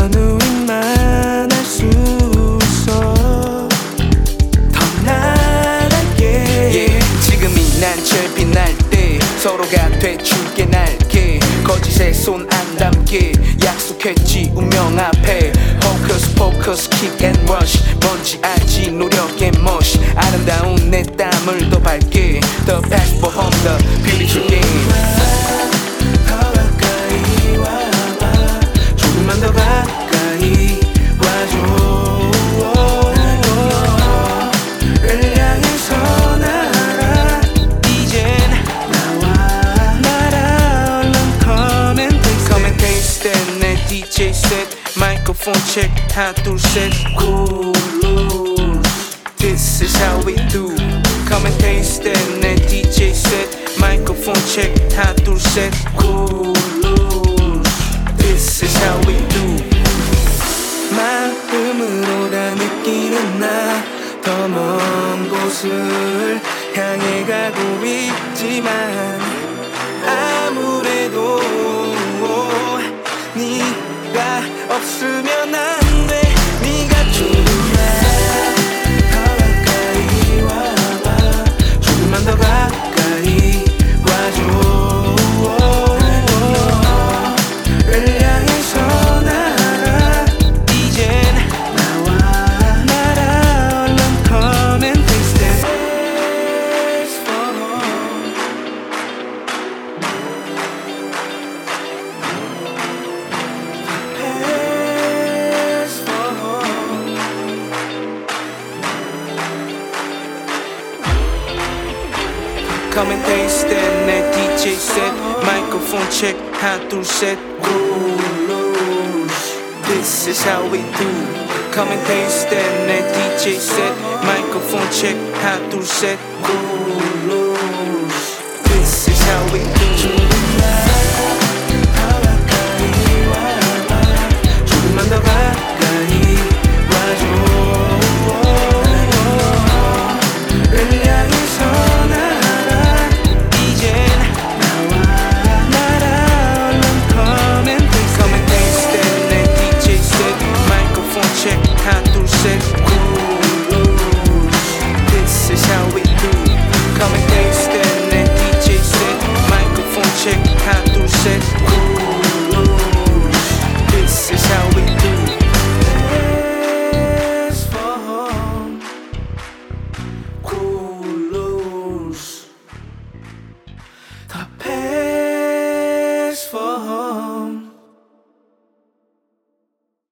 우리만 알 수 있어. 더 나아갈게. 지금이 난 제일 빛날 때 서로가 되줄게 날개. 거짓에 손 안 담게 약속했지 운명 앞에. Focus focus kick and rush. 뭔지 알지 노력의 멋. 아름다운 내 땀을 더 밝게. The path for home the beauty game. 더 가까이 와봐. 조금만 더 가까이 와줘. 를 향해서 날아. 이젠 나와 날아. 얼른 come and taste it. 내 DJ 셋 마이크폰 체크 하나 둘 셋. Cool loose. This is how we do. Come and taste it. 내 DJ 셋 마이크폰 체크 하나 둘 셋. Cool loose. This is how we do. 마음으로 다 느끼는 나. 더 먼 곳을 향해 가고 있지만 아무래도 네가 없으면 안 돼. 네가 조금만 더 가까이 와봐. 조금만 더 가까이 와줘. 를 향해서 날아. 이젠 나와 날아. 얼른 come and taste it. Taste for home. Taste for home. Come and taste it. 내 DJ 셋 마이크폰 체크 하나 둘 셋. Cool loose. This is how we do. Come and taste it. 내 DJ 셋 마이크폰 체크 하나 둘 셋. Cool loose. This is how we do.